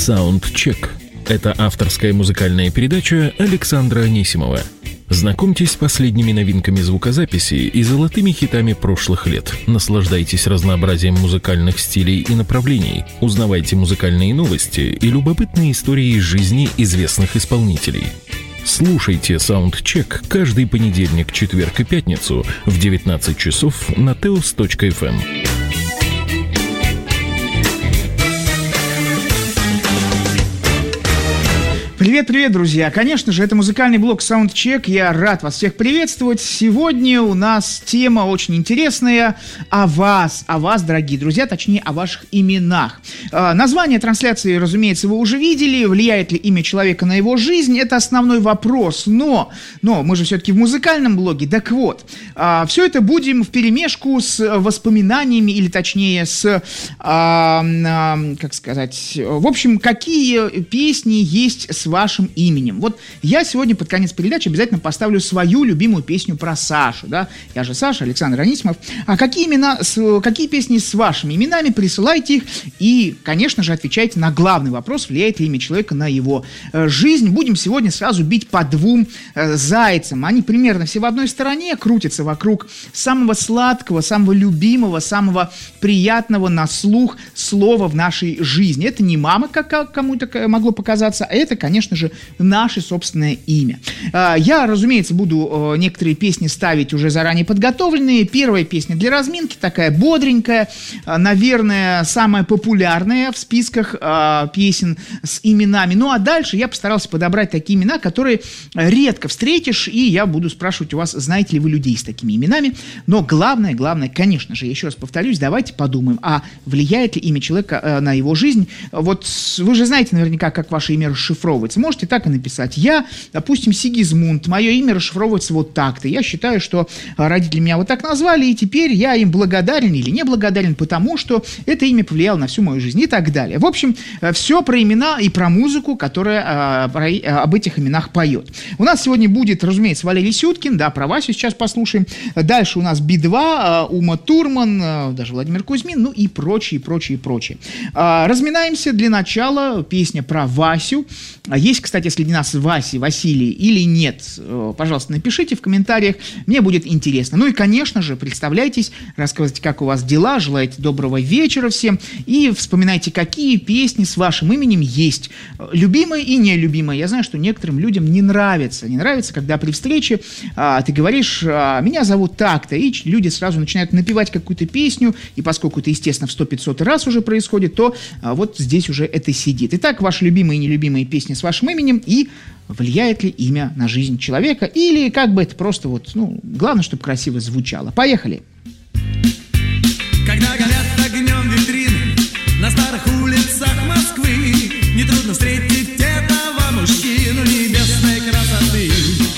Саундчек. Это авторская музыкальная передача Александра Анисимова. Знакомьтесь с последними новинками звукозаписи и золотыми хитами прошлых лет. Наслаждайтесь разнообразием музыкальных стилей и направлений. Узнавайте музыкальные новости и любопытные истории из жизни известных исполнителей. Слушайте Саундчек каждый понедельник, четверг и пятницу в 19 часов на teos.fm. Привет, друзья! Конечно же, это музыкальный блог Soundcheck. Я рад вас всех приветствовать. Сегодня у нас тема очень интересная о вас, дорогие друзья, точнее, о ваших именах. Название трансляции, разумеется, вы уже видели. Влияет ли имя человека на его жизнь? Это основной вопрос. Но мы же все-таки в музыкальном блоге. Так вот, все это будем вперемешку с воспоминаниями, или точнее с, в общем, какие песни есть с вашим именем. Вот я сегодня под конец передачи обязательно поставлю свою любимую песню про Сашу, да? Я же Саша, Александр Анисимов. А какие песни с вашими именами? Присылайте их и, конечно же, отвечайте на главный вопрос: влияет ли имя человека на его жизнь. Будем сегодня сразу бить по двум зайцам. Они примерно все в одной стороне, крутятся вокруг самого сладкого, самого любимого, самого приятного на слух слова в нашей жизни. Это не мама, как кому-то могло показаться, а это, конечно же, наше собственное имя. Я, разумеется, буду некоторые песни ставить уже заранее подготовленные. Первая песня для разминки, такая бодренькая, наверное, самая популярная в списках песен с именами. Ну, а дальше я постарался подобрать такие имена, которые редко встретишь, и я буду спрашивать у вас, знаете ли вы людей с такими именами. Но главное, конечно же, я еще раз повторюсь, давайте подумаем, а влияет ли имя человека на его жизнь? Вот вы же знаете наверняка, как ваше имя расшифровывается. Можете так и написать. Я, допустим, Сигизмунд. Мое имя расшифровывается вот так-то. Я считаю, что родители меня вот так назвали, и теперь я им благодарен или не благодарен, потому что это имя повлияло на всю мою жизнь и так далее. В общем, все про имена и про музыку, которая об этих именах поет. У нас сегодня будет, разумеется, Валерий Сюткин, да, про Васю сейчас послушаем. Дальше у нас Би-2, Ума Турман, даже Владимир Кузьмин, ну и прочее. Разминаемся для начала. Песня про Васю. Есть, кстати, среди нас Василий или нет, пожалуйста, напишите в комментариях, мне будет интересно. Ну и, конечно же, представляйтесь, рассказывайте, как у вас дела, желаете доброго вечера всем, и вспоминайте, какие песни с вашим именем есть, любимые и нелюбимые. Я знаю, что некоторым людям не нравится, когда при встрече ты говоришь: меня зовут так-то, и люди сразу начинают напевать какую-то песню, и поскольку это, естественно, в 100-500 раз уже происходит, то вот здесь уже это сидит. Итак, ваши любимые и нелюбимые песни с вашим именем, и влияет ли имя на жизнь человека, или как бы это просто главное, чтобы красиво звучало. Поехали! Когда горят огнем витрины на старых улицах Москвы, нетрудно встретить этого мужчину небесной красоты.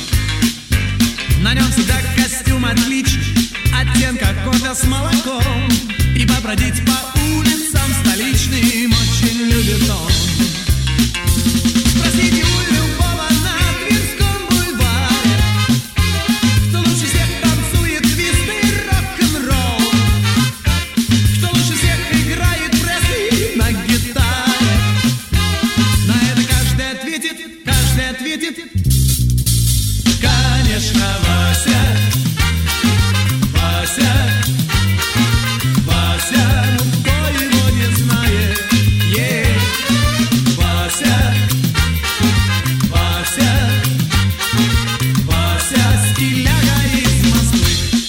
На нем всегда костюм отличный, оттенка кофе с молоком, и побродить по улицам столичным очень любит он. Спросите у любого на Тверском бульваре, кто лучше всех танцует твист и рок-н-ролл, кто лучше всех играет Пресли на гитаре. На это каждый ответит, конечно, Вася, кто его не знает, Вася, стиляга из Москвы.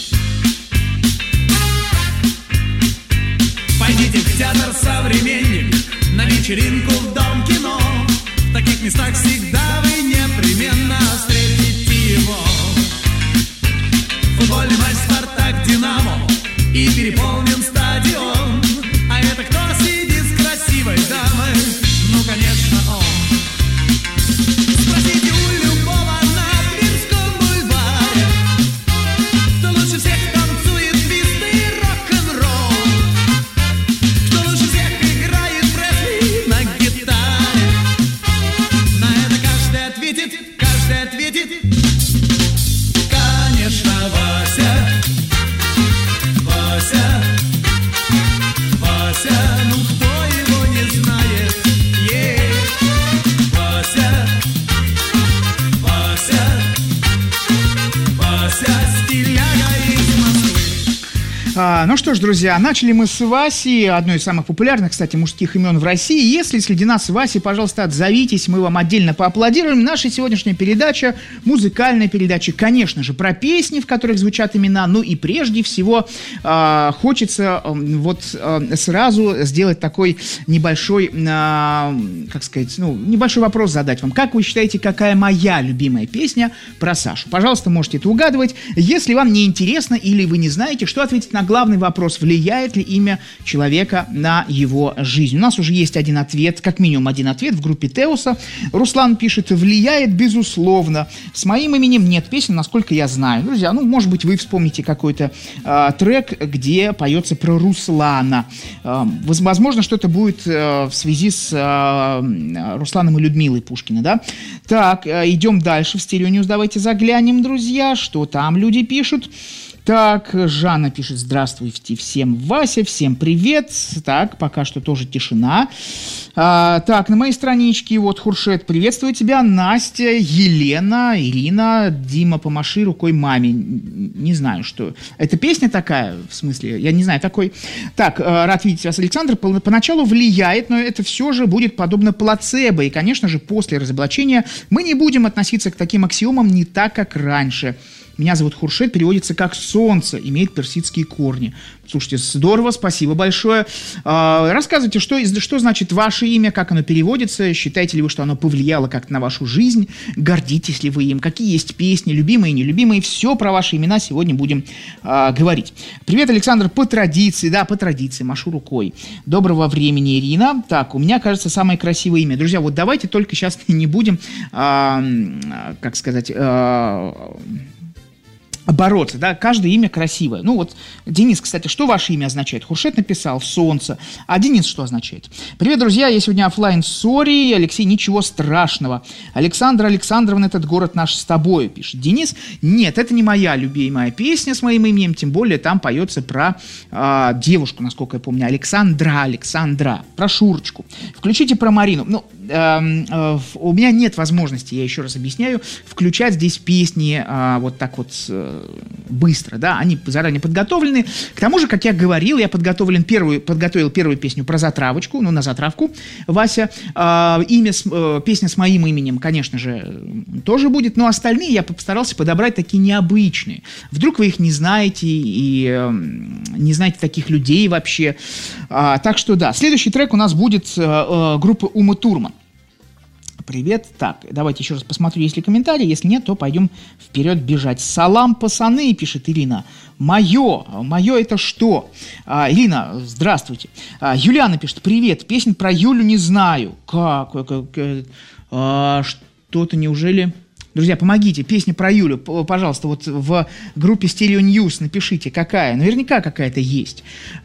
Пойдите в театр «Современник», на вечеринку в Дом кино. В таких местах всегда вы непременно встретите его. Футбольный матч «Спартак», «Динамо» и переполнен стадион. А это кто сидит с красивой дамой? Ну, конечно, он. Спросите у любого на Тверском бульваре, кто лучше всех танцует твист и рок-н-ролл, кто лучше всех играет Пресли на гитаре. На это Ну что ж, друзья, начали мы с Васи, одной из самых популярных, кстати, мужских имен в России. Если среди нас Васи, пожалуйста, отзовитесь, мы вам отдельно поаплодируем. Наша сегодняшняя передача, музыкальная передача, конечно же, про песни, в которых звучат имена. Ну и прежде всего хочется сразу сделать такой небольшой, небольшой вопрос задать вам. Как вы считаете, какая моя любимая песня про Сашу? Пожалуйста, можете это угадывать. Если вам не интересно или вы не знаете, что ответить на главный вопрос, влияет ли имя человека на его жизнь. У нас уже есть один ответ, как минимум один ответ в группе Теуса. Руслан пишет: влияет, безусловно. С моим именем нет песен, насколько я знаю. Друзья, может быть, вы вспомните какой-то трек, где поется про Руслана. Возможно, что это будет в связи с Русланом и Людмилой Пушкина, да? Так, идем дальше в Стереоньюс. Давайте заглянем, друзья, что там люди пишут. Так, Жанна пишет: здравствуйте всем, Вася, всем привет. Так, пока что тоже тишина. Так, на моей страничке Хуршет: приветствую тебя, Настя, Елена, Ирина, Дима, помаши рукой маме. Не знаю, что. Это песня такая, в смысле, я не знаю такой. Так, рад видеть вас, Александр. Поначалу влияет, но это все же будет подобно плацебо. И, конечно же, после разоблачения мы не будем относиться к таким аксиомам не так, как раньше. Меня зовут Хуршет, переводится как «солнце», имеет персидские корни. Слушайте, здорово, спасибо большое. Рассказывайте, что значит ваше имя, как оно переводится, считаете ли вы, что оно повлияло как-то на вашу жизнь, гордитесь ли вы им, какие есть песни, любимые и нелюбимые, все про ваши имена сегодня будем говорить. Привет, Александр, по традиции, машу рукой. Доброго времени, Ирина. Так, у меня, кажется, самое красивое имя. Друзья, давайте только сейчас не будем, бороться, да, каждое имя красивое. Денис, кстати, что ваше имя означает? Хуршет написал «солнце», а Денис что означает? Привет, друзья, я сегодня офлайн, сори, Алексей, ничего страшного. Александра Александровна, этот город наш с тобой, пишет Денис. Нет, это не моя любимая песня с моим именем, тем более там поется про девушку, насколько я помню, Александра, про Шурочку. Включите про Марину. У меня нет возможности, я еще раз объясняю, включать здесь песни быстро, да, они заранее подготовлены. К тому же, как я говорил, я подготовил первую песню про затравочку, на затравку, Вася. Песня с моим именем, конечно же, тоже будет, но остальные я постарался подобрать такие необычные. Вдруг вы их не знаете и не знаете таких людей вообще. Так что да, следующий трек у нас будет группы Ума Турман. Привет. Так, давайте еще раз посмотрю, есть ли комментарии. Если нет, то пойдем вперед бежать. Салам, пацаны, пишет Ирина. Мое это что? Ирина, здравствуйте. Юлиана пишет: привет, песнь про Юлю не знаю. Как? Что-то неужели... Друзья, помогите, песня про Юлю, пожалуйста, в группе Стереоньюс напишите, какая. Наверняка какая-то есть.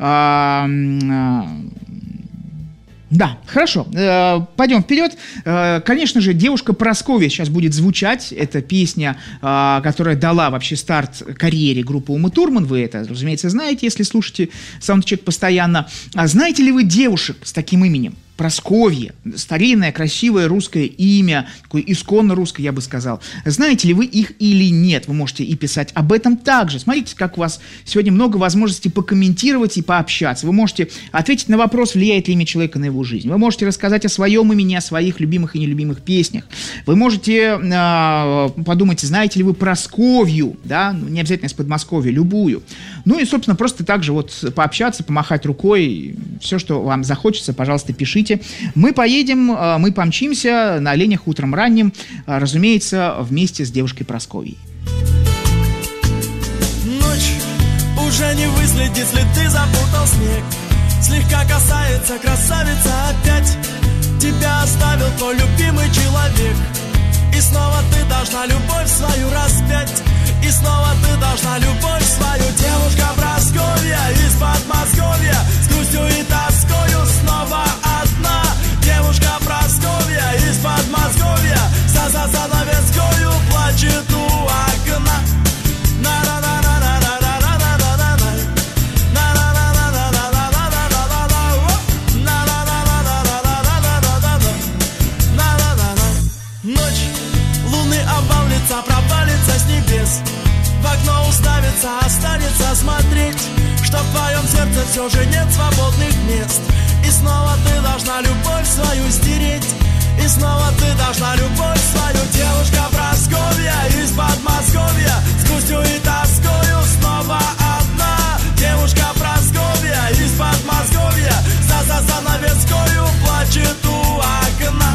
Да, хорошо, пойдем вперед. Конечно же, «Девушка Прасковья» сейчас будет звучать. Это песня, которая дала вообще старт карьере группы Ума Турман. Вы это, разумеется, знаете, если слушаете саундчек постоянно. А знаете ли вы девушек с таким именем? Прасковья, старинное, красивое русское имя, такое исконно русское, я бы сказал. Знаете ли вы их или нет? Вы можете и писать об этом также. Смотрите, как у вас сегодня много возможностей покомментировать и пообщаться. Вы можете ответить на вопрос, влияет ли имя человека на его жизнь. Вы можете рассказать о своем имени, о своих любимых и нелюбимых песнях. Вы можете подумать, знаете ли вы Прасковью, да, не обязательно из Подмосковья, любую. Ну и, собственно, просто также пообщаться, помахать рукой, все, что вам захочется, пожалуйста, пишите. Мы поедем, мы помчимся на оленях утром ранним, разумеется, вместе с девушкой Прасковьей. Ночь уже не выследит, следы запутал снег. Слегка касается красавица опять. Тебя оставил твой любимый человек. И снова ты должна любовь свою распять. И снова ты должна любовь свою. Девушка Прасковья из Подмосковья, с грустью и тоскою снова одна. Девушка Прасковья из Подмосковья, за занавескою плачет у окна. Ночь, луны обвалится, провалится с небес. В окно уставится, останется смотреть, что что в твоем сердце все же нет свободных мест. И снова ты должна любовь свою стереть. И снова ты должна любовь свою. Девушка Прасковья из Подмосковья, с грустью и тоскою снова одна. Девушка Прасковья из Подмосковья, за занавескою плачет у окна.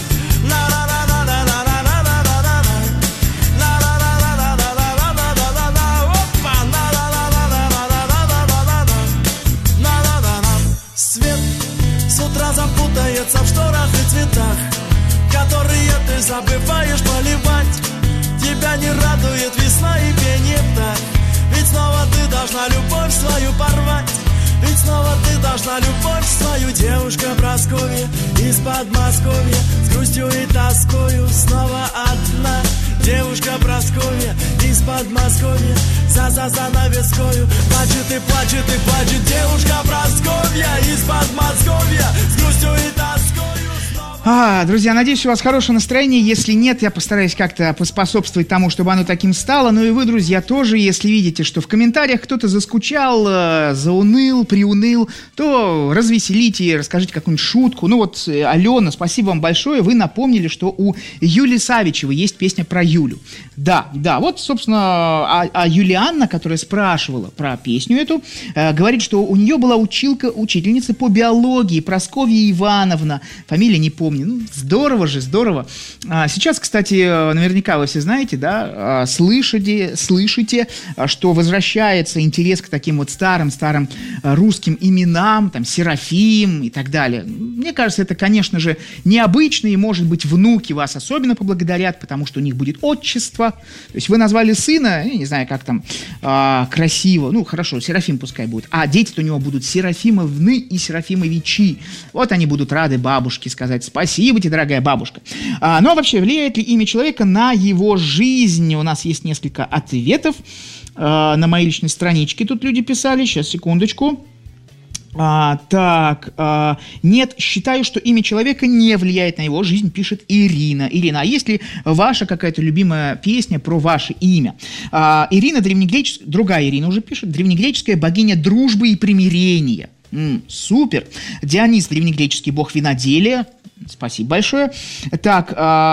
Свет с утра запутается в шторах и цветах, которые ты забываешь поливать. Тебя не радует весна и пение птах. Ведь снова ты должна любовь свою порвать. Ведь снова ты должна любовь свою. Девушка Прасковья из Подмосковья, с грустью и тоскою снова одна. Девушка Прасковья из Подмосковья, за занавескою плачет и плачет и плачет. Девушка Прасковья из Подмосковья, с грустью и тоскою. Друзья, надеюсь, у вас хорошее настроение. Если нет, я постараюсь как-то поспособствовать тому, чтобы оно таким стало. Ну и вы, друзья, тоже, если видите, что в комментариях кто-то заскучал, зауныл, приуныл, то развеселите, расскажите какую-нибудь шутку. Ну вот, Алена, спасибо вам большое. Вы напомнили, что у Юли Савичевой есть песня про Юлю. Да, вот, собственно, Юлианна, которая спрашивала про песню эту, говорит, что у нее была учительница по биологии, Прасковья Ивановна. Фамилия не помню. Ну, здорово же, здорово. Сейчас, кстати, наверняка вы все знаете, да, слышите, что возвращается интерес к таким вот старым русским именам, там, Серафим и так далее. Мне кажется, это, конечно же, необычно, и, может быть, внуки вас особенно поблагодарят, потому что у них будет отчество. То есть вы назвали сына, я не знаю, как там, красиво, ну, хорошо, Серафим пускай будет, а дети-то у него будут Серафимовны и Серафимовичи. Вот они будут рады бабушке сказать: спасибо тебе, дорогая бабушка. Ну, а вообще, влияет ли имя человека на его жизнь? У нас есть несколько ответов на моей личной страничке. Тут люди писали. Сейчас, секундочку. Нет, считаю, что имя человека не влияет на его жизнь, пишет Ирина. Ирина, а есть ли ваша какая-то любимая песня про ваше имя? Ирина, другая Ирина уже пишет, древнегреческая богиня дружбы и примирения. Супер. Дионис, древнегреческий бог виноделия. Спасибо большое. Так,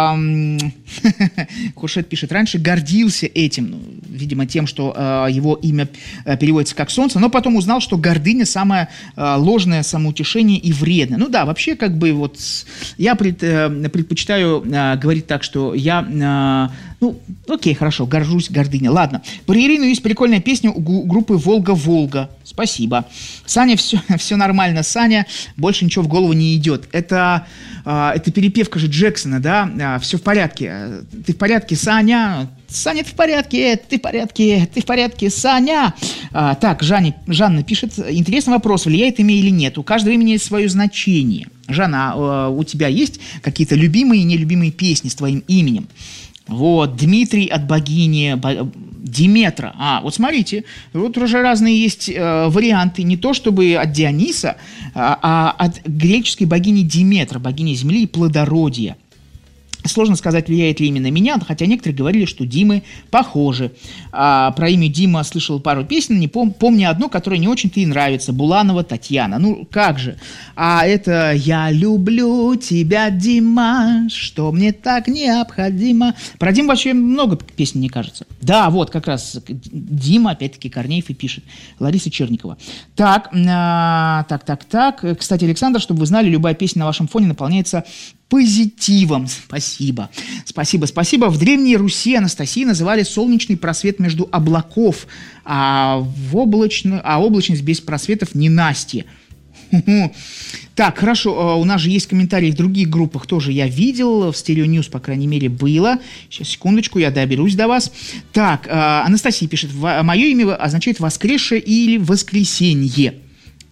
Куршет пишет, раньше гордился этим, видимо, тем, что его имя переводится как солнце, но потом узнал, что гордыня самое ложное самоутешение и вредное. Ну да, вообще, как бы вот я предпочитаю говорить так, что я, окей, хорошо, горжусь, гордыня. Ладно, про Ирину есть прикольная песня у группы «Волга-Волга». Спасибо. Саня, все нормально, Саня, больше ничего в голову не идет. Это перепевка же Джексона, да? Все в порядке. Ты в порядке, Саня? Саня, ты в порядке? Ты в порядке? Ты в порядке, Саня? Так, Жанна пишет, интересный вопрос, влияет имя или нет? У каждого имени есть свое значение. Жанна, у тебя есть какие-то любимые и нелюбимые песни с твоим именем? Вот, Дмитрий от богини Диметра. Вот смотрите, вот уже разные есть варианты, не то чтобы от Диониса, а от греческой богини Диметра, богини земли и плодородия. Сложно сказать, влияет ли именно меня, хотя некоторые говорили, что Димы похожи. Про имя Дима слышал пару песен, не помню одну, которая не очень-то и нравится. Буланова Татьяна. Ну, как же. Это «Я люблю тебя, Дима, что мне так необходимо». Про Диму вообще много песен, мне кажется. Да, вот как раз Дима, опять-таки, Корнеев и пишет. Лариса Черникова. Так. Кстати, Александр, чтобы вы знали, любая песня на вашем фоне наполняется позитивом. Спасибо. В Древней Руси Анастасии называли солнечный просвет между облаков, а облачность без просветов ненастье. Так, хорошо, у нас же есть комментарии в других группах, тоже я видел, в Stereo News, по крайней мере, было. Сейчас, секундочку, я доберусь до вас. Так, Анастасия пишет, мое имя означает воскресшее или воскресенье.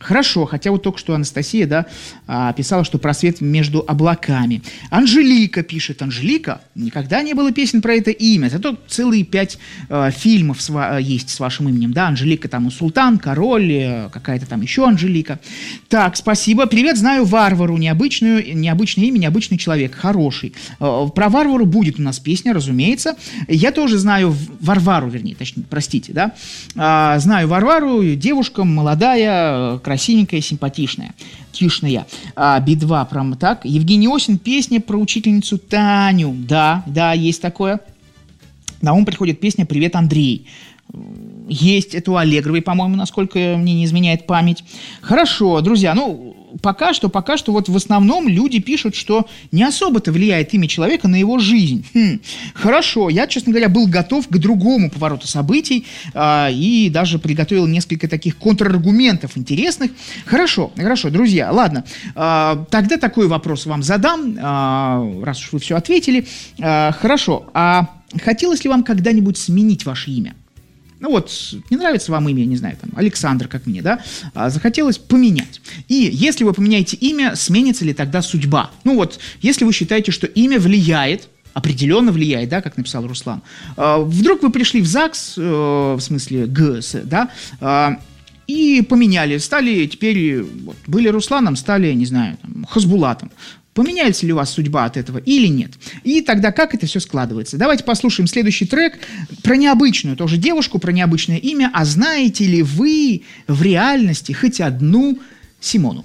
Хорошо, хотя вот только что Анастасия, да, писала, что просвет между облаками. Анжелика пишет. Анжелика, никогда не было песен про это имя. Зато целые 5 фильмов есть с вашим именем. Да, Анжелика там у Султан, Король, какая-то там еще Анжелика. Так, спасибо. Привет, знаю Варвару. Необычное имя, необычный человек. Хороший. Про Варвару будет у нас песня, разумеется. Я тоже знаю Варвару, вернее, точнее, простите, да. Знаю Варвару, девушка молодая, красивенькая, симпатичная, тишная. Би-2, прям так. Евгений Осин, песня про учительницу Таню. Да, есть такое. На ум приходит песня «Привет, Андрей». Есть, это у Аллегровой, по-моему, насколько мне не изменяет память. Хорошо, друзья, пока что вот в основном люди пишут, что не особо-то влияет имя человека на его жизнь. Хорошо, я, честно говоря, был готов к другому повороту событий и даже приготовил несколько таких контраргументов интересных. Хорошо, друзья, ладно. Тогда такой вопрос вам задам, раз уж вы все ответили. Хорошо, а хотелось ли вам когда-нибудь сменить ваше имя? Не нравится вам имя, не знаю, там, Александр, как мне, да, захотелось поменять. И если вы поменяете имя, сменится ли тогда судьба? Если вы считаете, что имя влияет, определенно влияет, да, как написал Руслан, вдруг вы пришли в ЗАГС, в смысле ГС, да, и поменяли, стали теперь, были Русланом, стали, не знаю, там, Хасбулатом. Поменяется ли у вас судьба от этого или нет? И тогда как это все складывается? Давайте послушаем следующий трек про необычную тоже девушку, про необычное имя. А знаете ли вы в реальности хоть одну Симону?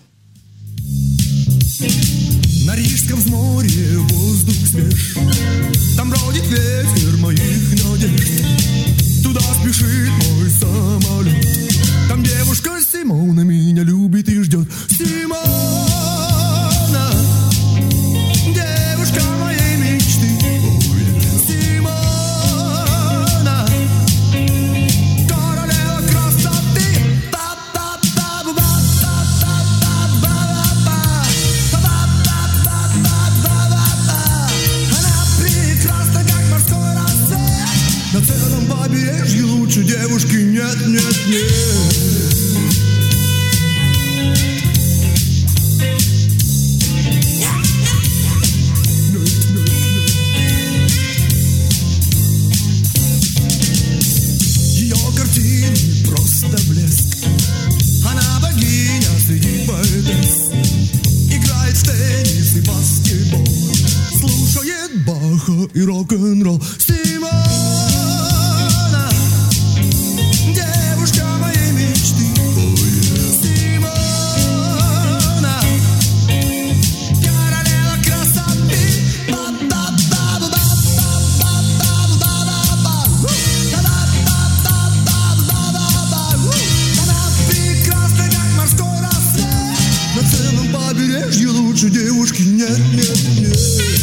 На Рижском взморье воздух свеж, там бродит ветер моих надежд. Туда спешит мой самолет, там девушка Симона меня любит и ждет. Симона, девушка моей мечты. Симона, королева красоты. Она прекрасна, как морской рассвет. На целом побережье лучше девушки нет, нет, нет. И рок-н-ролл. Симона, девушка моей мечты. Симона, королева красоты. Она прекрасна, как морской рассвет. На целом побережье лучше девушки нет, нет, нет.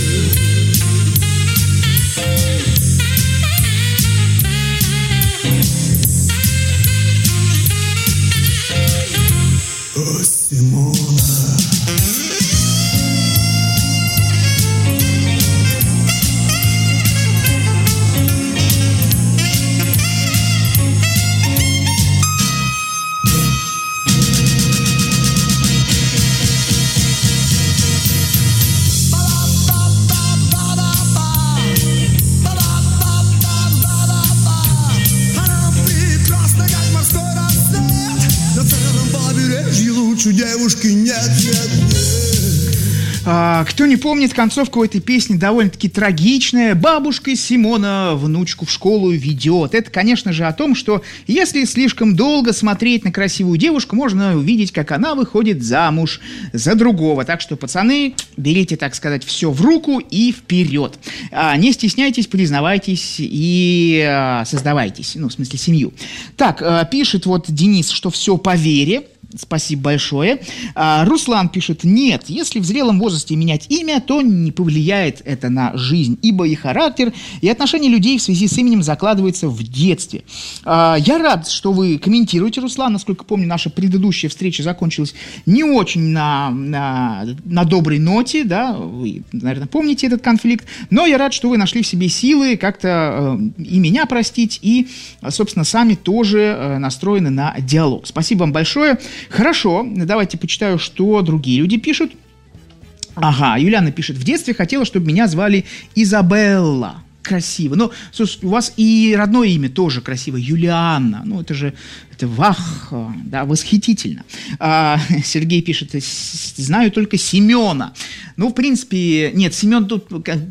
Девушки нет, нет, нет. Кто не помнит, концовка у этой песни довольно-таки трагичная. Бабушка Симона внучку в школу ведет. Это, конечно же, о том, что если слишком долго смотреть на красивую девушку, можно увидеть, как она выходит замуж за другого. Так что, пацаны, берите, так сказать, все в руку и вперед. Не стесняйтесь, признавайтесь и создавайтесь. В смысле, семью. Так, пишет вот Денис, что все по вере. Спасибо большое. Руслан пишет: нет, если в зрелом возрасте менять имя, то не повлияет это на жизнь, ибо и характер, и отношения людей в связи с именем закладываются в детстве. Я рад, что вы комментируете, Руслан. Насколько помню, наша предыдущая встреча закончилась не очень на доброй ноте, да, вы, наверное, помните этот конфликт, но я рад, что вы нашли в себе силы как-то и меня простить, и, собственно, сами тоже настроены на диалог. Спасибо вам большое. Хорошо, давайте почитаю, что другие люди пишут. Ага, Юлиана пишет: в детстве хотела, чтобы меня звали Изабелла. Красиво. Ну, слушай, у вас и родное имя тоже красиво. Юлианна. Ну, это вах, да, восхитительно. Сергей пишет: знаю только Семена. Ну, в принципе, нет, Семен тут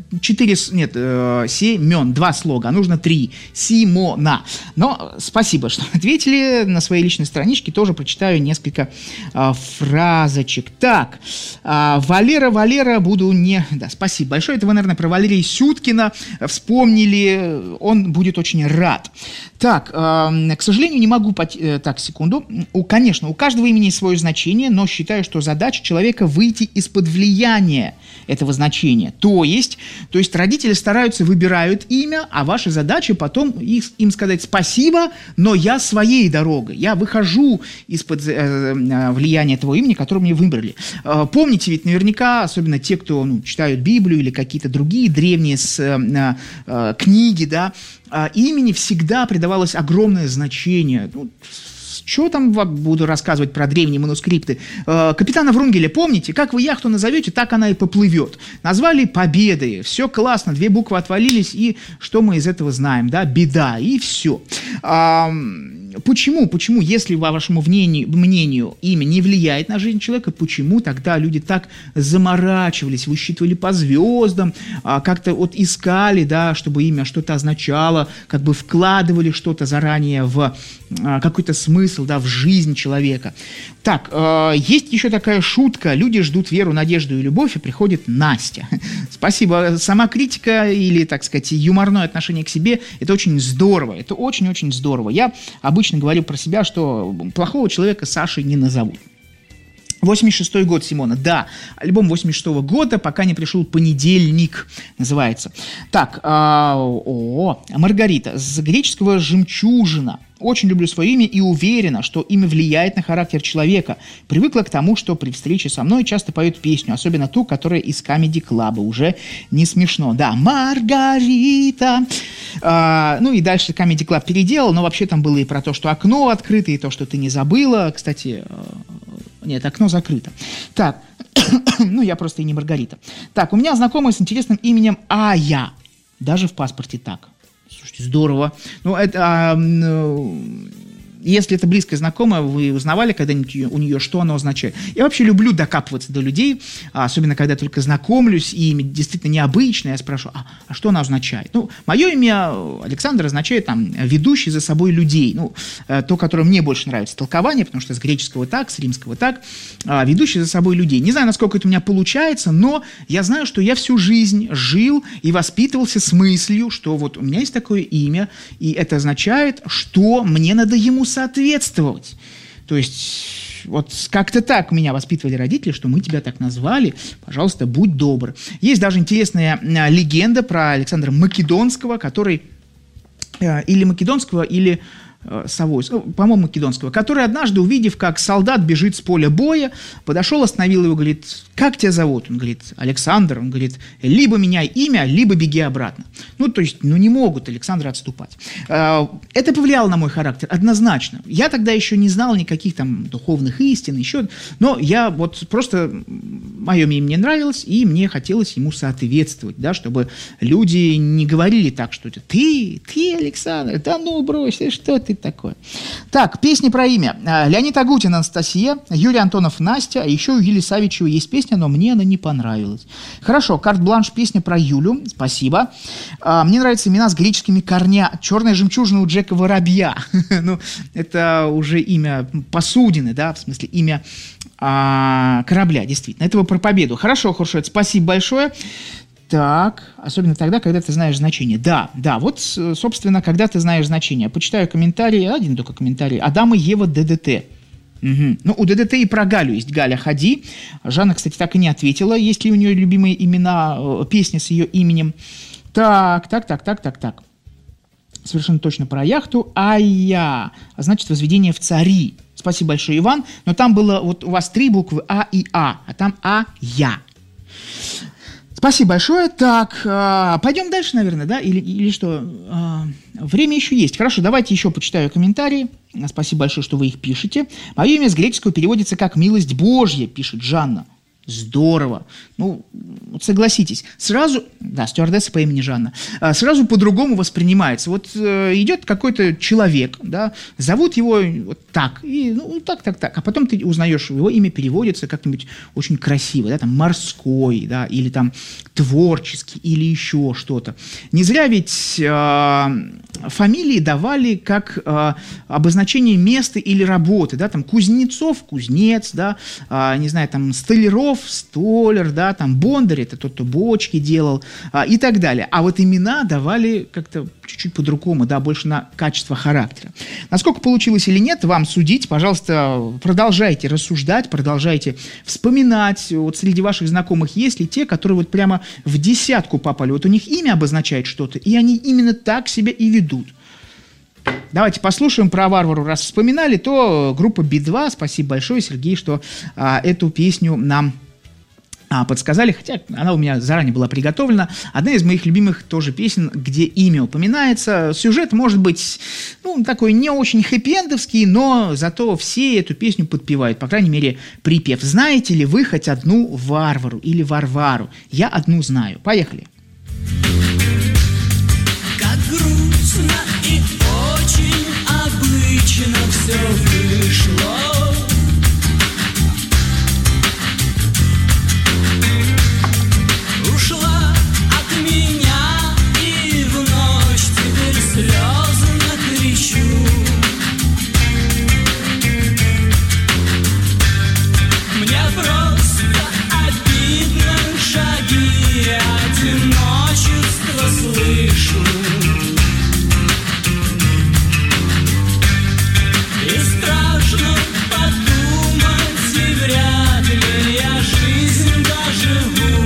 2 слога, а нужно 3. Симона. Но спасибо, что ответили. На своей личной страничке тоже прочитаю несколько фразочек. Так, Валера, буду не... Да, спасибо большое. Это вы, наверное, про Валерия Сюткина вспомнили. Он будет очень рад. Так, к сожалению, не могу... Так, секунду. Конечно, у каждого имени свое значение, но считаю, что задача человека выйти из-под влияния этого значения. То есть родители стараются, выбирают имя, а ваша задача потом им сказать: спасибо, но я своей дорогой. Я выхожу из-под влияния этого имени, которое мне выбрали. Помните, ведь наверняка, особенно те, кто читают Библию или какие-то другие древние книги, да, имени всегда придавалось огромное значение. Что там буду рассказывать про древние манускрипты? Капитана Врунгеля, помните? Как вы яхту назовете, так она и поплывет. Назвали Победой. Все классно, 2 буквы отвалились, и что мы из этого знаем? Да? Беда, и все. Почему, если, по вашему мнению, имя не влияет на жизнь человека, почему тогда люди так заморачивались, высчитывали по звездам, как-то искали, да, чтобы имя что-то означало, как бы вкладывали что-то заранее в какой-то смысл, да, в жизнь человека. Так, есть еще такая шутка: люди ждут веру, надежду и любовь, и приходит Настя. Спасибо. Самокритика или, так сказать, юморное отношение к себе – это очень здорово, это очень-очень здорово. Я обычно говорю про себя, что плохого человека Сашей не назовут. 86-й год, Симона. Да, альбом 86-го года, пока не пришел понедельник, называется. Так, Маргарита, с греческого «жемчужина». Очень люблю свое имя и уверена, что имя влияет на характер человека. Привыкла к тому, что при встрече со мной часто поют песню, особенно ту, которая из Comedy Club. Уже не смешно. Да, Маргарита. И дальше Comedy Club переделал, но вообще там было и про то, что окно открыто, и то, что ты не забыла. Кстати, нет, окно закрыто. Так, я просто и не Маргарита. Так, у меня знакомая с интересным именем Ая. Даже в паспорте так. Слушайте, здорово. Если это близкая знакомая, вы узнавали когда-нибудь у нее, что она означает? Я вообще люблю докапываться до людей, особенно когда только знакомлюсь, и имя действительно необычное, я спрашиваю: а что она означает? Мое имя Александр означает «ведущий за собой людей». То, которое мне больше нравится, толкование, потому что с греческого так, с римского так, «ведущий за собой людей». Не знаю, насколько это у меня получается, но я знаю, что я всю жизнь жил и воспитывался с мыслью, что вот у меня есть такое имя, и это означает, что мне надо ему соответствовать. То есть вот как-то так меня воспитывали родители, что мы тебя так назвали, пожалуйста, будь добр. Есть даже интересная легенда про Александра Македонского, который или Македонского, или Савойского, по-моему, Македонского, который однажды, увидев, как солдат бежит с поля боя, подошел, остановил его, говорит: как тебя зовут? Он говорит: Александр. Он говорит: либо меняй имя, либо беги обратно. То есть, не могут Александры отступать. Это повлияло на мой характер однозначно. Я тогда еще не знал никаких там духовных истин, еще, но я вот просто, мое имя мне нравилось, и мне хотелось ему соответствовать, да, чтобы люди не говорили так, что это ты, Александр, да брось, что ты такое. Так, песни про имя. Леонид Агутин, Анастасия, Юрий Антонов, Настя, а еще у Юлии Савичевой есть песня, но мне она не понравилась. Хорошо, карт-бланш, песня про Юлю, спасибо. Мне нравятся имена с греческими корнями. «Черная жемчужина» у Джека Воробья. Это уже имя посудины, да, в смысле имя корабля, действительно. Это про победу. Хорошо, это спасибо большое. Так, особенно тогда, когда ты знаешь значение. Да, вот, собственно, когда ты знаешь значение. Почитаю комментарии, один только комментарий. Адам и Ева ДДТ. Угу. У ДДТ и про Галю есть. Галя, ходи. Жанна, кстати, так и не ответила, есть ли у нее любимые имена, песни с ее именем. Так. Совершенно точно про яхту. А значит, возведение в цари. Спасибо большое, Иван. Но там было, вот у вас 3 буквы А и А, а там А-Я. Спасибо большое. Так, пойдем дальше, наверное, да? Или что? Время еще есть. Хорошо, давайте еще почитаю комментарии. Спасибо большое, что вы их пишете. Мое имя с греческого переводится как «милость Божья», пишет Жанна. Здорово. Ну, вот согласитесь, сразу, да, стюардесса по имени Жанна, сразу по-другому воспринимается. Вот идет какой-то человек, да, зовут его вот так, и, ну, так, а потом ты узнаешь, его имя переводится как-нибудь очень красиво, да, там, морской, да, или там творческий, или еще что-то. Не зря ведь фамилии давали как обозначение места или работы, да, там, Кузнецов, кузнец, да, не знаю, там, Столяров, столяр, да, там, Бондарь, это тот, кто бочки делал, и так далее. А вот имена давали как-то чуть-чуть по-другому, да, больше на качество характера. Насколько получилось или нет, вам судить. Пожалуйста, продолжайте рассуждать, продолжайте вспоминать. Вот среди ваших знакомых есть ли те, которые вот прямо в десятку попали? Вот у них имя обозначает что-то, и они именно так себя и ведут. Давайте послушаем про Варвару. Раз вспоминали, то группа Би-2, спасибо большое, Сергей, что эту песню нам подсказали, хотя она у меня заранее была приготовлена. Одна из моих любимых тоже песен, где имя упоминается. Сюжет может быть, ну, такой не очень хэппи-эндовский, но зато все эту песню подпевают, по крайней мере, припев. Знаете ли вы хоть одну Варвару или Варвару? Я одну знаю. Поехали. Как грустно и очень обычно все вышло. Ушла от меня и в ночь теперь слезно кричу. Мне просто обидно, шаги одиночества слышу. И страшно подумать, и вряд ли я жизнь доживу.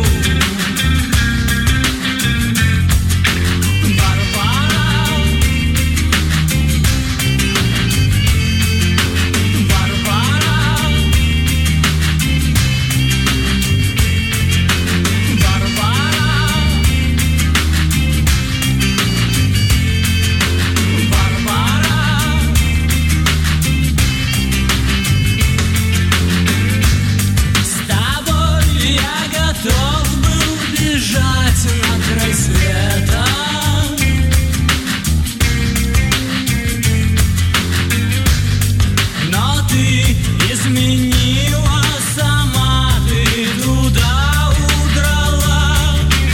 Готов был бежать на край света, но ты изменила сама, ты туда удрала.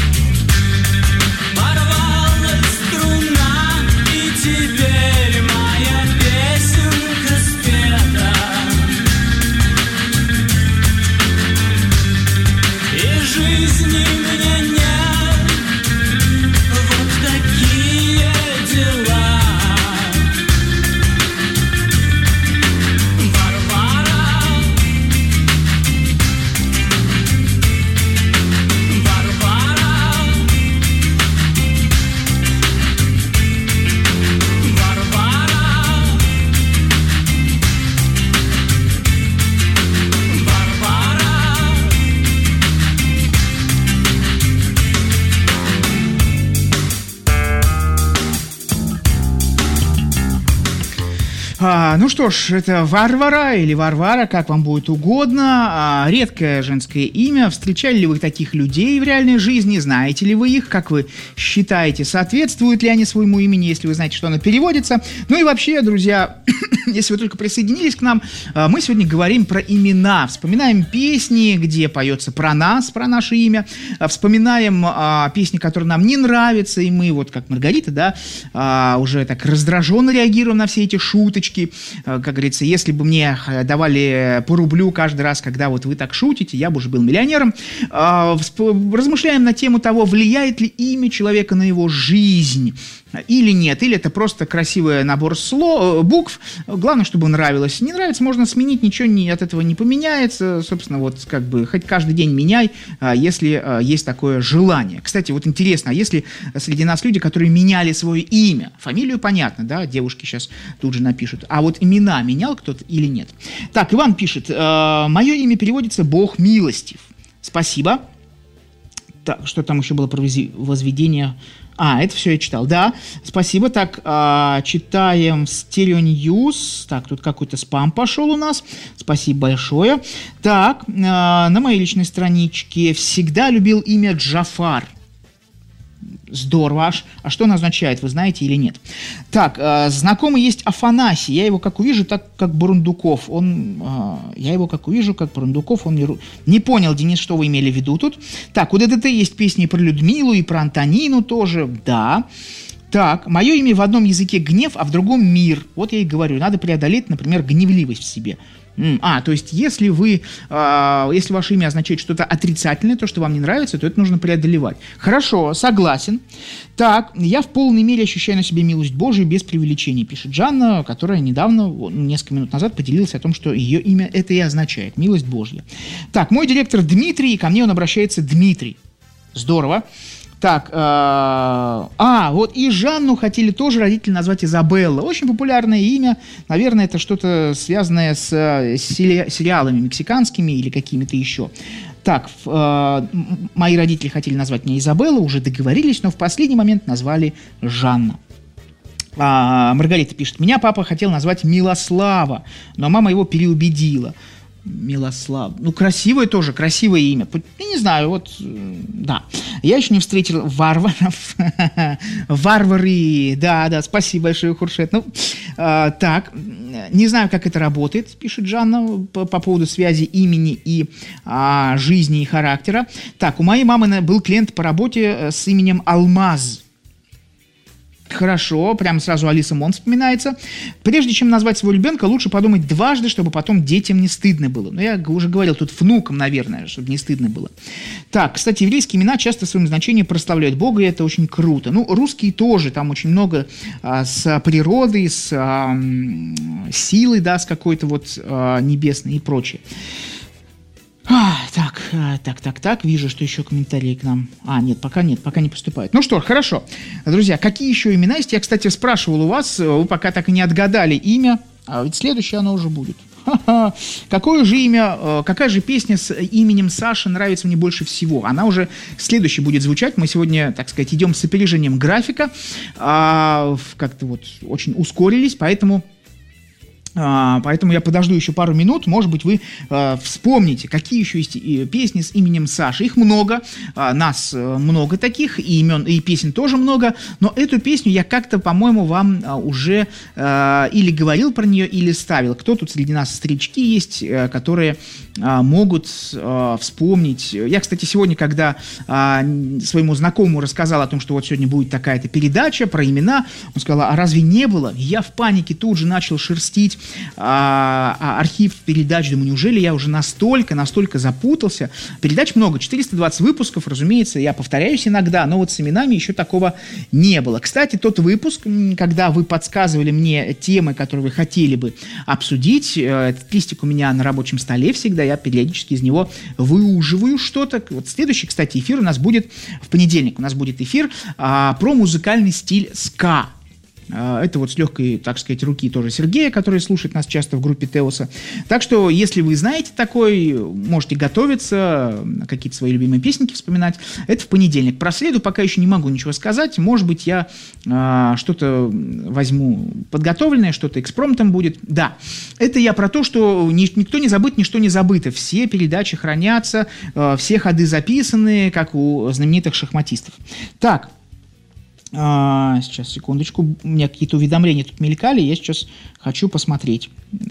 Порвалась струна, и теперь моя песенка спета. Жизни мне нет, вот такие дела. Варвара, Варвара, Варвара, Варвара. Ну что ж, это Варвара или Варвара, как вам будет угодно. Редкое женское имя. Встречали ли вы таких людей в реальной жизни? Знаете ли вы их? Как вы считаете, соответствуют ли они своему имени, если вы знаете, что оно переводится? Ну и вообще, друзья, если вы только присоединились к нам, мы сегодня говорим про имена. Вспоминаем песни, где поется про нас, про наше имя. Вспоминаем песни, которые нам не нравятся, и мы, вот как Маргарита, да, уже так раздраженно реагируем на все эти шуточки. Как говорится, если бы мне давали по рублю каждый раз, когда вот вы так шутите, я бы уже был миллионером. Размышляем на тему того, влияет ли имя человека на его жизнь или нет, или это просто красивый набор букв. Главное, чтобы нравилось. Не нравится, можно сменить, ничего от этого не поменяется. Собственно, вот как бы хоть каждый день меняй, если есть такое желание. Кстати, вот интересно, а если среди нас люди, которые меняли свое имя, фамилию понятно, да, девушки сейчас тут же напишут, а вот имена менял кто-то или нет? Так, Иван пишет, мое имя переводится «Бог милостив». Спасибо. Так, что там еще было про возведение? Это все я читал. Да, спасибо. Так, читаем Stereo News. Так, тут какой-то спам пошел у нас. Спасибо большое. Так, на моей личной страничке всегда любил имя Джафар. Здорово. А что оно означает, вы знаете или нет? Так, знакомый есть Афанасий. Я его как увижу, так как Бурундуков. Я его как увижу, как Бурундуков. Он не понял, Денис, что вы имели в виду тут. Так, у ДДТ есть песни про Людмилу и про Антонину тоже. Да. Так, мое имя в одном языке гнев, а в другом мир. Вот я и говорю, надо преодолеть, например, гневливость в себе. То есть, если ваше имя означает что-то отрицательное, то, что вам не нравится, то это нужно преодолевать. Хорошо, согласен. Так, я в полной мере ощущаю на себе милость Божию без преувеличений, пишет Жанна, которая недавно, несколько минут назад, поделилась о том, что ее имя это и означает, милость Божья. Так, мой директор Дмитрий, и ко мне он обращается Дмитрий. Здорово. Так, вот и Жанну хотели тоже родители назвать Изабелла. Очень популярное имя. Наверное, это что-то связанное с сериалами мексиканскими или какими-то еще. Так, мои родители хотели назвать меня Изабелла, уже договорились, но в последний момент назвали Жанна. Маргарита пишет, меня папа хотел назвать Милослава, но мама его переубедила. Милослав. Красивое тоже, красивое имя. Я не знаю, да. Я еще не встретил варваров. Варвары. Да, спасибо большое, Хуршет. Так, не знаю, как это работает, пишет Жанна, по поводу связи имени и жизни и характера. Так, у моей мамы был клиент по работе с именем Алмаз. Хорошо, прямо сразу Алиса Мон вспоминается. Прежде чем назвать своего ребенка, лучше подумать дважды, чтобы потом детям не стыдно было. Я уже говорил, тут внукам, наверное, чтобы не стыдно было. Так, кстати, еврейские имена часто в своем значении прославляют Бога, и это очень круто. Русские тоже, там очень много с природой, с силой, да, с какой-то небесной и прочее. Так, вижу, что еще комментарии к нам. Нет, пока не поступают. Ну что, хорошо. Друзья, какие еще имена есть? Я, кстати, спрашивал у вас, вы пока так и не отгадали имя, а ведь следующее оно уже будет. Какое же имя, какая же песня с именем Саша нравится мне больше всего? Она уже следующей будет звучать. Мы сегодня, так сказать, идем с опережением графика. Как-то очень ускорились, поэтому я подожду еще пару минут, может быть, вы вспомните, какие еще есть песни с именем Саши. Их много, нас много таких, и имен, и песен тоже много, но эту песню я как-то, по-моему, вам уже или говорил про нее, или ставил. Кто тут среди нас старички есть, которые могут вспомнить. Я, кстати, сегодня, когда своему знакомому рассказал о том, что сегодня будет такая-то передача про имена, он сказал, а разве не было? Я в панике тут же начал шерстить архив передач, думаю, неужели я уже настолько запутался. Передач много, 420 выпусков, разумеется, я повторяюсь иногда, но с именами еще такого не было. Кстати, тот выпуск, когда вы подсказывали мне темы, которые вы хотели бы обсудить, этот листик у меня на рабочем столе всегда, я периодически из него выуживаю что-то. Следующий, кстати, эфир у нас будет в понедельник, у нас будет эфир про музыкальный стиль ска. Это с легкой, так сказать, руки тоже Сергея, который слушает нас часто в группе Теоса. Так что, если вы знаете такой, можете готовиться, какие-то свои любимые песенки вспоминать. Это в понедельник. Про среду пока еще не могу ничего сказать. Может быть, я что-то возьму подготовленное, что-то экспромтом будет. Да, это я про то, что никто не забыт, ничто не забыто. Все передачи хранятся, все ходы записаны, как у знаменитых шахматистов. Так. Сейчас, секундочку, у меня какие-то уведомления тут мелькали, я сейчас хочу посмотреть.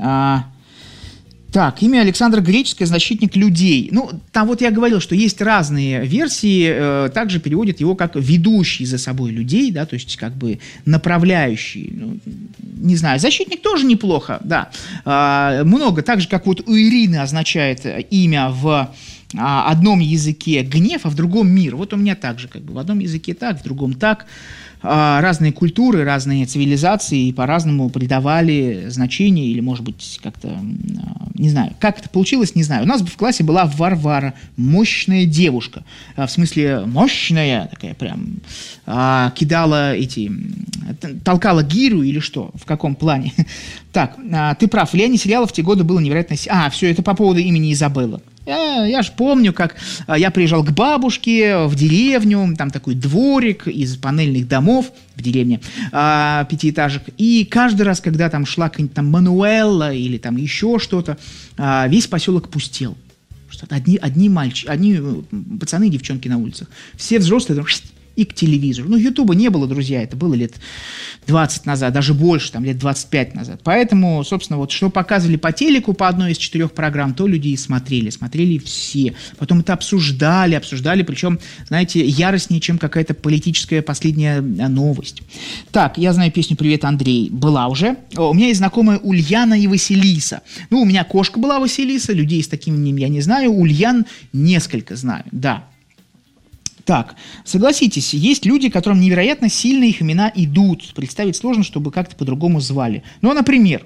Так, имя Александр Греческое, защитник людей. Там я говорил, что есть разные версии, также переводят его как ведущий за собой людей, да, то есть как бы направляющий, не знаю, защитник тоже неплохо, да. Много, так же, как у Ирины означает имя в одном языке гнев, а в другом мир. У меня также, в одном языке так, в другом так. Разные культуры, разные цивилизации по-разному придавали значение или, может быть, как-то Не знаю, как это получилось, не знаю. У нас в классе была Варвара, мощная девушка. В смысле, мощная, такая прям, кидала толкала гирю или что? В каком плане? Так, ты прав, влияние сериалов в те годы было невероятно... все, это по поводу имени Изабелла. Я же помню, как я приезжал к бабушке в деревню, там такой дворик из панельных домов в деревне, 5-этажек, и каждый раз, когда там шла какая-нибудь там Мануэлла или там еще что-то, весь поселок пустел. Что-то одни пацаны и девчонки на улицах. Все взрослые и к телевизору. Ну, Ютуба не было, друзья, это было лет 20 назад, даже больше, там, лет 25 назад. Поэтому, собственно, вот что показывали по телеку по одной из 4 программ, то люди и смотрели все. Потом это обсуждали, причем, знаете, яростнее, чем какая-то политическая последняя новость. Так, я знаю песню «Привет, Андрей», была уже. У меня есть знакомая Ульяна и Василиса. Ну, у меня кошка была Василиса, людей с таким именем я не знаю, Ульян несколько знаю, да. Так, согласитесь, есть люди, которым невероятно сильно их имена идут. Представить сложно, чтобы как-то по-другому звали. Ну, например.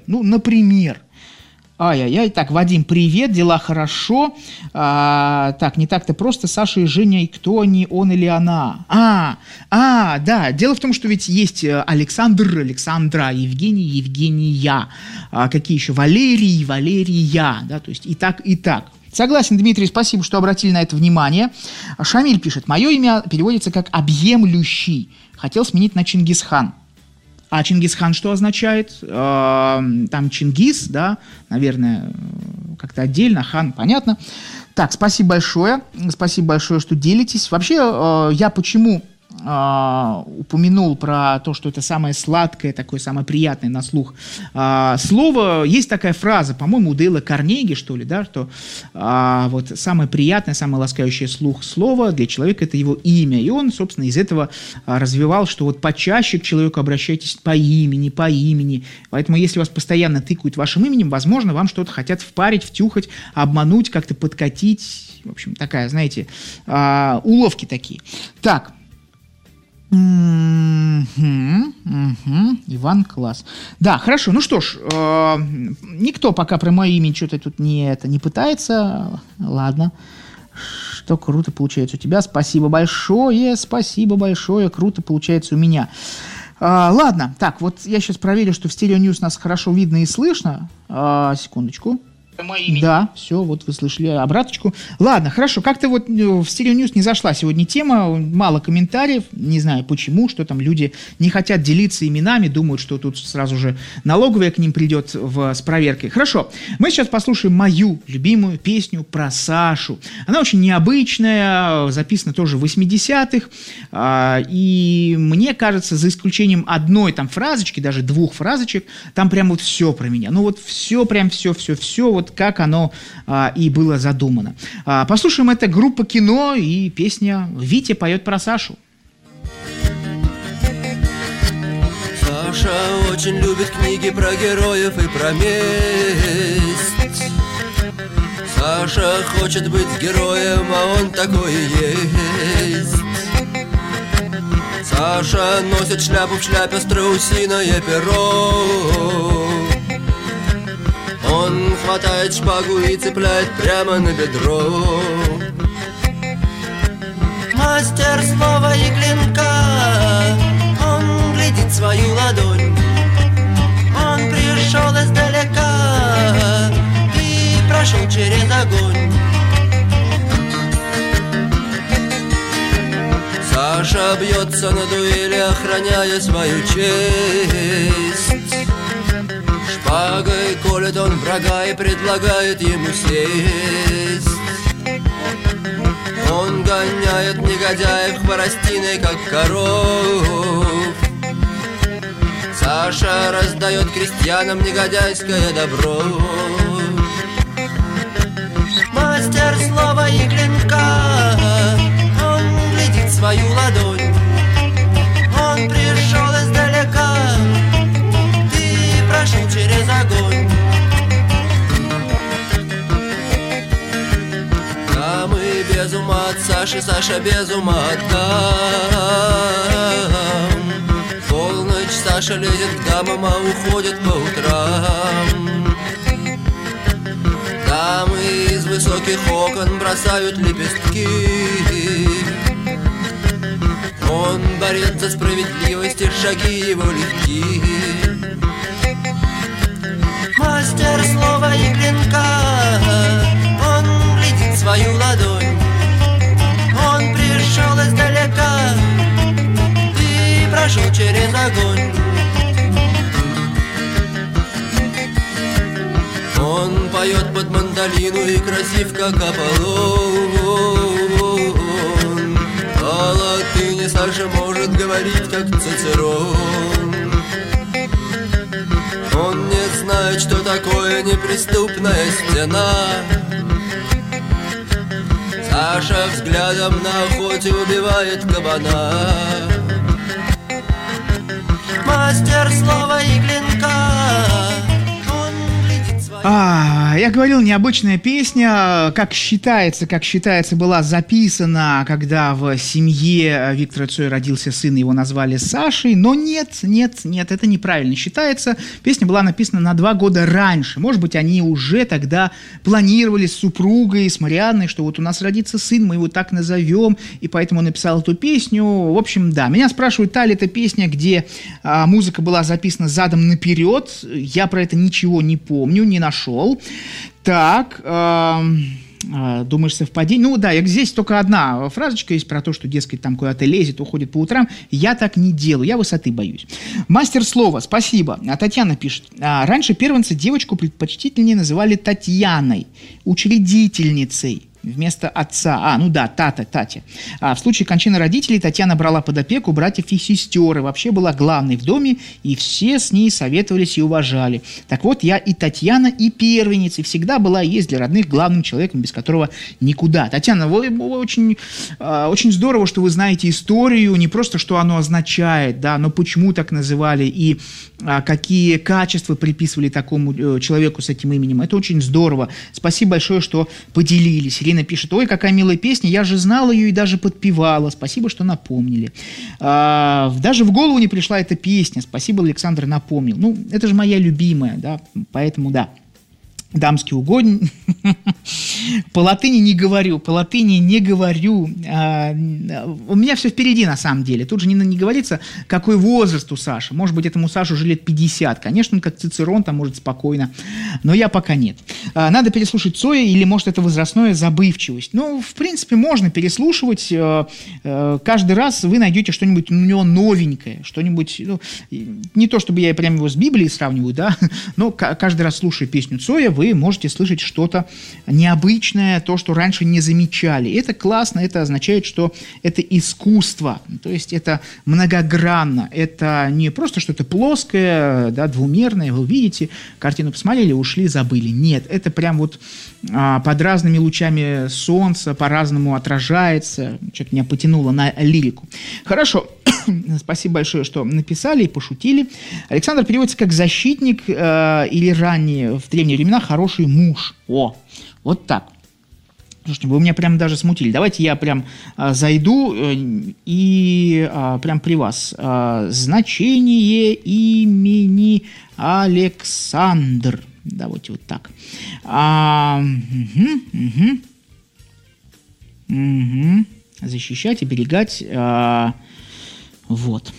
Ай-яй-яй, так, Вадим, привет, дела хорошо. Так, не так-то просто, Саша и Женя, и кто они, он или она? Да, дело в том, что ведь есть Александр, Александра, Евгений, Евгения. Какие еще? Валерий, Валерия, да, то есть и так, и так. Согласен, Дмитрий, спасибо, что обратили на это внимание. Шамиль пишет, мое имя переводится как «объемлющий». Хотел сменить на Чингисхан. А Чингисхан что означает? Там Чингис, да, наверное, как-то отдельно, хан, понятно. Так, спасибо большое, что делитесь. Вообще, я почему упомянул про то, что это самое сладкое, такое самое приятное на слух слово. Есть такая фраза, по-моему, у Дейла Карнеги, что ли, да, что вот самое приятное, самое ласкающее слух слово для человека — это его имя. И он, собственно, из этого развивал, что вот почаще к человеку обращайтесь по имени. Поэтому, если вас постоянно тыкают вашим именем, возможно, вам что-то хотят впарить, втюхать, обмануть, как-то подкатить. В общем, такая, знаете, уловки такие. Так. Иван, класс. Да, хорошо, ну что ж, никто пока про мое имя что-то тут не пытается. Ладно, что круто получается у тебя. Спасибо большое, круто получается у меня. Ладно, так, вот я сейчас проверю, что в Stereo News нас хорошо видно и слышно. Секундочку. Да, все, вот вы слышали обраточку. Ладно, хорошо, как-то вот в Stereo News не зашла сегодня тема, мало комментариев, не знаю почему, что там люди не хотят делиться именами, думают, что тут сразу же налоговая к ним придет с проверкой. Хорошо, мы сейчас послушаем мою любимую песню про Сашу. Она очень необычная, записана тоже в 80-х, и мне кажется, за исключением одной там фразочки, даже 2 фразочек, там прям вот все про меня. Ну вот все, прям все, вот как оно и было задумано. Послушаем, это группа «Кино» и песня «Витя поет про Сашу». Саша очень любит книги про героев и про месть. Саша хочет быть героем, а он такой и есть. Саша носит шляпу, в шляпе страусиное перо. Он хватает шпагу и цепляет прямо на бедро. Мастер слова и клинка, он глядит свою ладонь. Он пришел издалека и прошел через огонь. Саша бьется на дуэли, охраняя свою честь. Шпагой колет он врага и предлагает ему сесть. Он гоняет негодяев хворостиной, как коров. Саша раздает крестьянам негодяйское добро. Мастер слова и клинка, он глядит свою ладонь. Он пришел издалека и прошел через огонь. Дамы без ума от Саши, Саша без ума от дам. В полночь Саша лезет к дамам, а уходит по утрам. Дамы из высоких окон бросают лепестки. Он борец за справедливость, и шаги его легки. Мастер слова и клинка, он глядит в свою ладонь. Он пришел издалека и прошел через огонь. Он поет под мандолину и красив, как Аполлон. По латыни Саша может говорить, как Цицерон. Он не знает, что такое неприступная стена. Саша взглядом на охоте убивает кабана. Мастер слова и клинка. Я говорил, необычная песня, как считается, была записана, когда в семье Виктора Цоя родился сын, его назвали Сашей, но нет, это неправильно считается. Песня была написана на 2 года раньше. Может быть, они уже тогда планировали с супругой, с Марианной, что вот у нас родится сын, мы его так назовем, и поэтому он написал эту песню. В общем, да. Меня спрашивают, та ли это песня, где музыка была записана задом наперед. Я про это ничего не помню, не нашел. Так, думаешь, совпадение? Ну да, здесь только одна фразочка есть про то, что, дескать, там куда-то лезет, уходит по утрам. Я так не делаю, я высоты боюсь. Мастер слова, спасибо. Татьяна пишет. Раньше первенца девочку предпочтительнее называли Татьяной, учредительницей. Вместо отца. Татя. В случае кончины родителей Татьяна брала под опеку братьев и сестер, и вообще была главной в доме, и все с ней советовались и уважали. Так вот, я и Татьяна, и первенец, и всегда была и есть для родных главным человеком, без которого никуда. Татьяна, вы очень здорово, что вы знаете историю, не просто, что оно означает, да, но почему так называли, и какие качества приписывали такому человеку с этим именем. Это очень здорово. Спасибо большое, что поделились. Ирина пишет, ой, какая милая песня, я же знала ее и даже подпевала. Спасибо, что напомнили. Даже в голову не пришла эта песня. Спасибо, Александр напомнил. Ну, это же моя любимая, да, поэтому да. Дамский угодник. По латыни не говорю. У меня все впереди, на самом деле. Тут же не говорится, какой возраст у Саши. Может быть, этому Сашу уже лет 50. Конечно, он как Цицерон, там может спокойно. Но я пока нет. Надо переслушать Цоя, или, может, это возрастная забывчивость. Ну, в принципе, можно переслушивать. Каждый раз вы найдете что-нибудь у него новенькое. Что-нибудь, не то, чтобы я прям его с Библией сравниваю, да, но каждый раз, слушая песню Цоя, вы можете слышать что-то необычное, то, что раньше не замечали. Это классно, это означает, что это искусство, то есть это многогранно, это не просто что-то плоское, да, двумерное, вы видите, картину посмотрели, ушли, забыли. Нет, это прям вот под разными лучами солнца, по-разному отражается, что-то меня потянуло на лирику. Хорошо. Спасибо большое, что написали и пошутили. Александр переводится как защитник или ранее в древние времена хороший муж. О, вот так. Слушайте, вы меня прям даже смутили. Давайте я прям зайду и прям при вас. Значение имени Александр. Давайте вот так. Защищать, оберегать. Вот.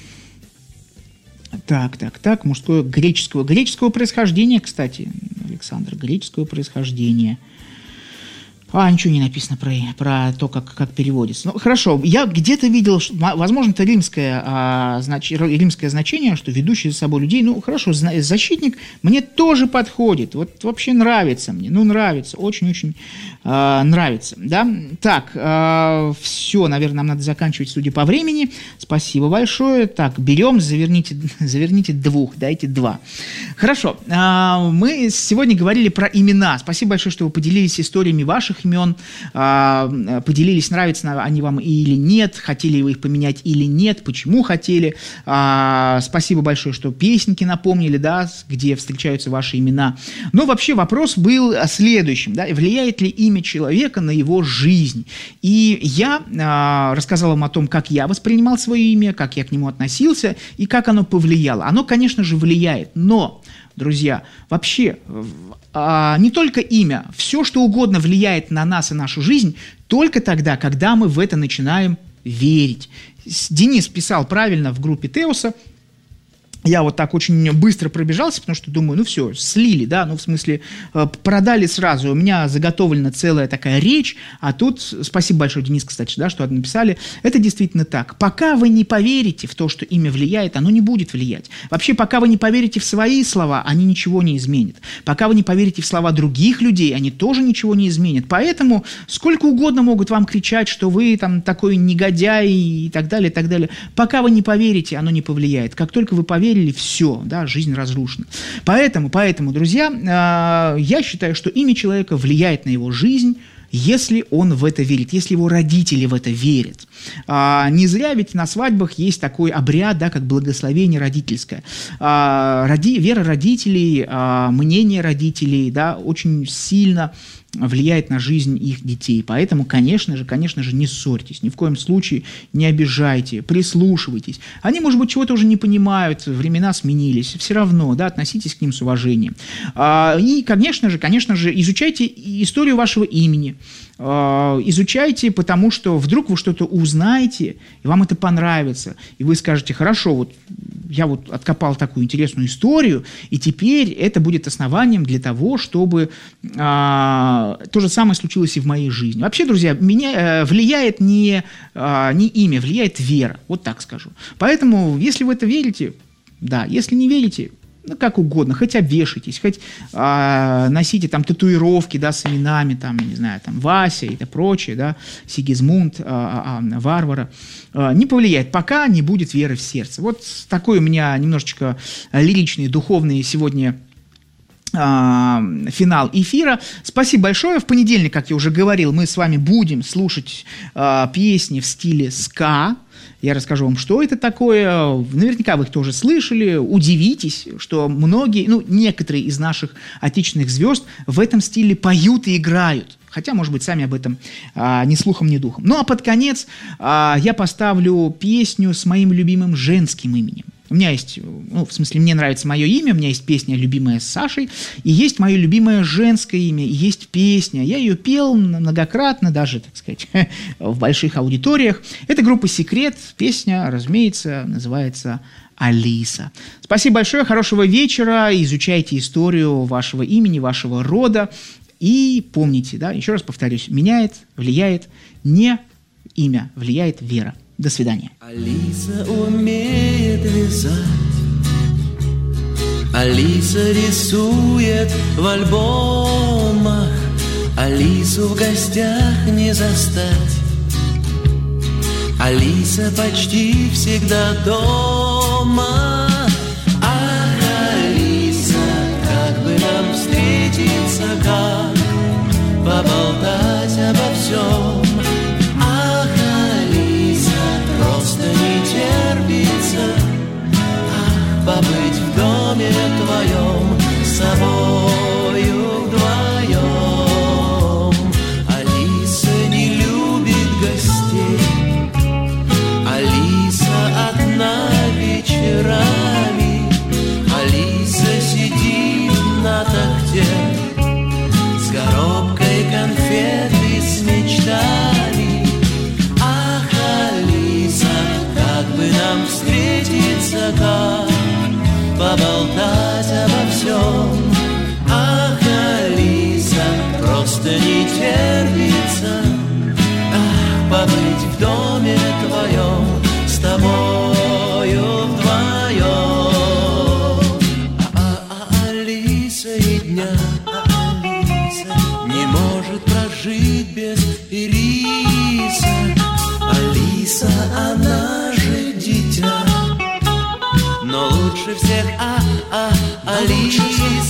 Так. Мужское греческого происхождения, кстати, Александр, греческого происхождения. Ничего не написано про то, как переводится. Ну, хорошо, я где-то видел, возможно, это римское значение, что ведущий за собой людей. Ну, хорошо, защитник мне тоже подходит. Вот вообще нравится мне. Ну, нравится, очень-очень нравится. Да? Так, все, наверное, нам надо заканчивать, судя по времени. Спасибо большое. Так, берем, заверните 2, дайте 2. Хорошо, мы сегодня говорили про имена. Спасибо большое, что вы поделились историями ваших имен, поделились, нравятся они вам или нет, хотели вы их поменять или нет, почему хотели. Спасибо большое, что песенки напомнили, да, где встречаются ваши имена. Но вообще вопрос был следующим, да, влияет ли имя человека на его жизнь? И я рассказал вам о том, как я воспринимал свое имя, как я к нему относился и как оно повлияло. Оно, конечно же, влияет, но друзья, вообще не только имя, все, что угодно влияет на нас и нашу жизнь только тогда, когда мы в это начинаем верить. Денис писал правильно в группе Теоса. Я вот так очень быстро пробежался, потому что думаю, ну все, слили, да, ну в смысле продали сразу. У меня заготовлена целая такая речь, а тут, спасибо большое, Денис, кстати, да, что написали, это действительно так. Пока вы не поверите в то, что имя влияет, оно не будет влиять. Вообще, пока вы не поверите в свои слова, они ничего не изменят. Пока вы не поверите в слова других людей, они тоже ничего не изменят. Поэтому сколько угодно могут вам кричать, что вы там такой негодяй и так далее, и так далее. Пока вы не поверите, оно не повлияет. Как только вы поверите, все, да, жизнь разрушена. Поэтому, друзья, я считаю, что имя человека влияет на его жизнь, если он в это верит, если его родители в это верят. Не зря ведь на свадьбах есть такой обряд, да, как благословение родительское. Вера родителей, мнение родителей, да, очень сильно влияет на жизнь их детей. Поэтому, конечно же, не ссорьтесь, ни в коем случае не обижайте, прислушивайтесь. Они, может быть, чего-то уже не понимают, времена сменились, все равно, да, относитесь к ним с уважением. И, конечно же, изучайте историю вашего имени, изучайте, потому что вдруг вы что-то узнаете, и вам это понравится, и вы скажете, хорошо, вот я вот откопал такую интересную историю, и теперь это будет основанием для того, чтобы то же самое случилось и в моей жизни. Вообще, друзья, меня влияет не имя, влияет вера, вот так скажу. Поэтому, если вы это верите, да, если не верите, ну, как угодно, хоть обвешайтесь, хоть носите там татуировки, да, с именами, там, не знаю, там, Вася и прочее, да, Сигизмунд, Варвара, не повлияет, пока не будет веры в сердце. Вот такой у меня немножечко лиричный, духовный сегодня финал эфира. Спасибо большое. В понедельник, как я уже говорил, мы с вами будем слушать песни в стиле ска. Я расскажу вам, что это такое. Наверняка вы их тоже слышали. Удивитесь, что многие, некоторые из наших отечественных звезд в этом стиле поют и играют. Хотя, может быть, сами об этом ни слухом, ни духом. Ну, а под конец я поставлю песню с моим любимым женским именем. У меня есть, мне нравится мое имя, у меня есть песня любимая с Сашей, и есть мое любимое женское имя, и есть песня. Я ее пел многократно, даже, так сказать, в больших аудиториях. Это группа «Секрет». Песня, разумеется, называется «Алиса». Спасибо большое, хорошего вечера, изучайте историю вашего имени, вашего рода. И помните, да, еще раз повторюсь, влияет не имя, влияет вера. До свидания. Алиса умеет вязать, Алиса рисует в альбомах, Алису в гостях не застать. Алиса почти всегда дома. Ах, Алиса, как бы нам встретиться, как поболтать обо всем. Ах, Алиса, просто не терпится, ах, побыть в доме твоем с собою вдвоем. Алиса не любит гостей, Алиса одна вечерами, Алиса сидит на тахте с коробкой конфет и с мечтами. Ах, Алиса, как бы нам встретиться, как поболтать обо всем. Ах, Алиса, просто не терпится, ах, побыть в доме твоем с тобою вдвоем. Алиса и дня, Алиса не может прожить без ириса. Алиса, она же дитя, но лучше всех Алиса.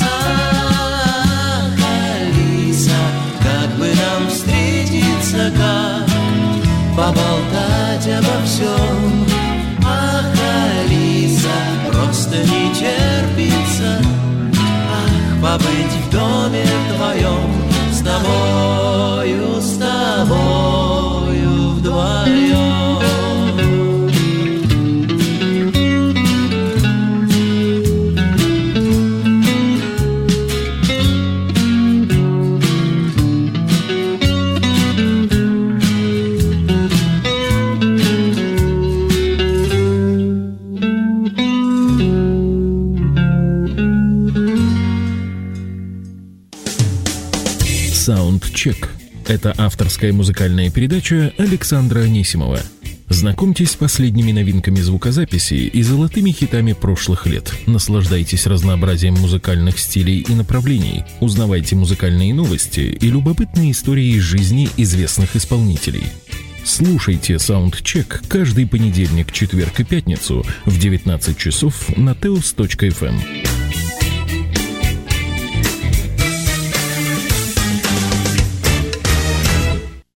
Алиса, как бы нам встретиться, как поболтать обо всем. Ах, Алиса, просто не терпится, ах, побыть в доме твоем с тобою вдвоем. «Саундчек». Это авторская музыкальная передача Александра Анисимова. Знакомьтесь с последними новинками звукозаписи и золотыми хитами прошлых лет. Наслаждайтесь разнообразием музыкальных стилей и направлений. Узнавайте музыкальные новости и любопытные истории из жизни известных исполнителей. Слушайте «Саундчек» каждый понедельник, четверг и пятницу в 19 часов на teos.fm.